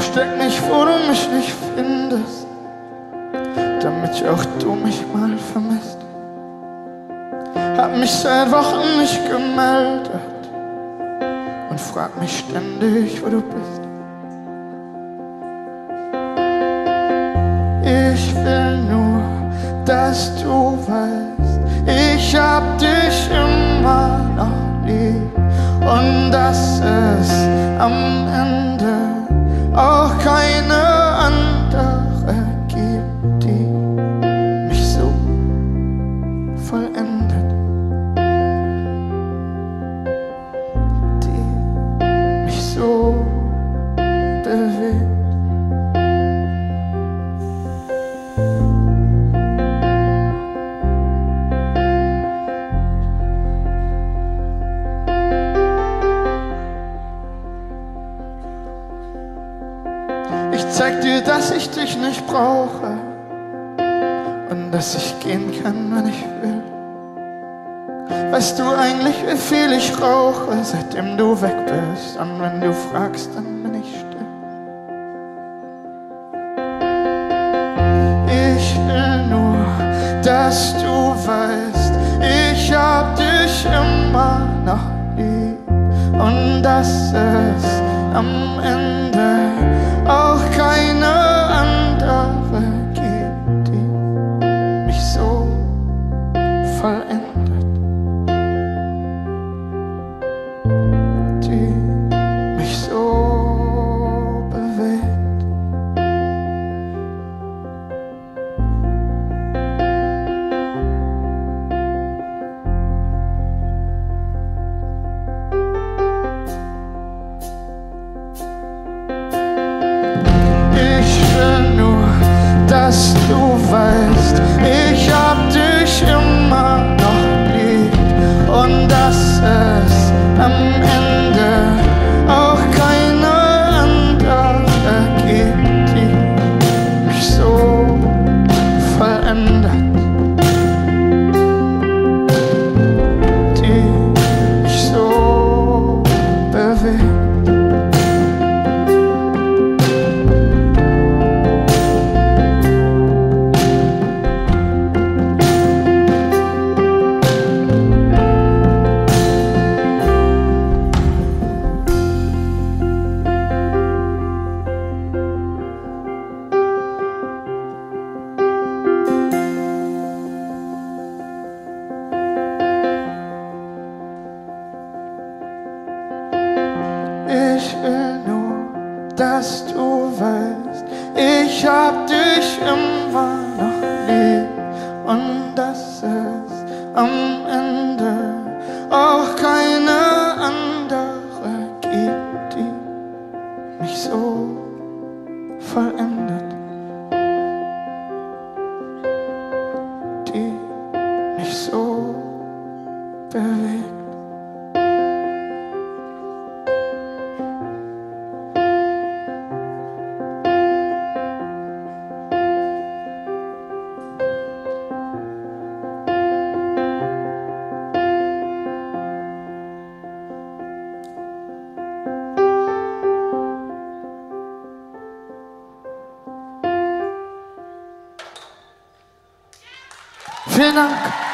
Versteck mich, wo du mich nicht findest, damit auch du mich mal vermisst. Hab mich seit Wochen nicht gemeldet und frag mich ständig, wo du bist. Ich will nur, dass du weißt, ich hab dich immer noch lieb und dass es am Ende auch keine andere gibt, die mich so vollendet, die mich so bewegt. Ich zeig dir, dass ich dich nicht brauche und dass ich gehen kann, wann ich will. Weißt du eigentlich, wie viel ich rauche, seitdem du weg bist? Und wenn du fragst, dann bin ich still. Ich will nur, dass du weißt, ich hab dich immer noch lieb und dass es am Ende auch keine andere gibt, die mich so vollendet, die mich so bewegt. Dass du weißt, ich hab dich immer noch lieb und dass es am Ende auch keine andere gibt, die mich so vollendet, die mich so bewegt. Ich will nur, dass du weißt, ich hab dich immer noch lieb und dass es am Ende auch keine andere gibt, die mich so vollendet, die mich so bewegt. Vielen Dank.